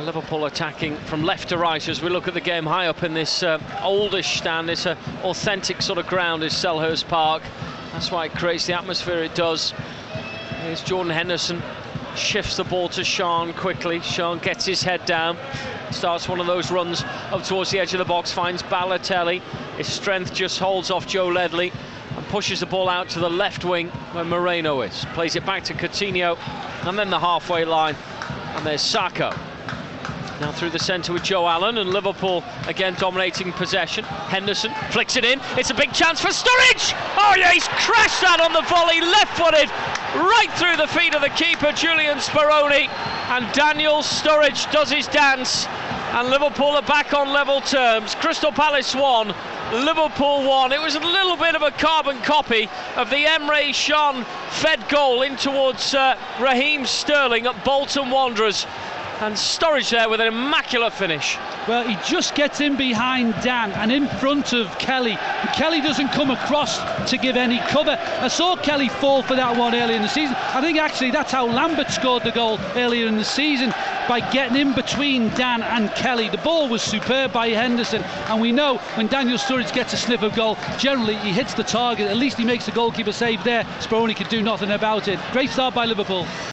Liverpool attacking from left to right as we look at the game high up in this oldish stand, this authentic sort of ground is Selhurst Park. That's why it creates the atmosphere it does. Here's Jordan Henderson, shifts the ball to Sean quickly. Sean gets his head down, starts one of those runs up towards the edge of the box, finds Balotelli. His strength just holds off Joe Ledley and pushes the ball out to the left wing where Moreno is. Plays it back to Coutinho and then the halfway line. And there's Saka. Now through the centre with Joe Allen, and Liverpool again dominating possession. Henderson flicks it in. It's a big chance for Sturridge! Oh yeah, he's crashed that on the volley, left-footed, right through the feet of the keeper, Julian Speroni. And Daniel Sturridge does his dance, and Liverpool are back on level terms. Crystal Palace 1, Liverpool 1. It was a little bit of a carbon copy of the Emre Can fed goal in towards Raheem Sterling at Bolton Wanderers. And Sturridge there with an immaculate finish. Well, he just gets in behind Dan and in front of Kelly. Kelly doesn't come across to give any cover. I saw Kelly fall for that one earlier in the season. I think actually that's how Lambert scored the goal earlier in the season, by getting in between Dan and Kelly. The ball was superb by Henderson, and we know when Daniel Sturridge gets a sniff of goal, generally he hits the target. At least he makes the goalkeeper save there. Speroni could do nothing about it. Great start by Liverpool.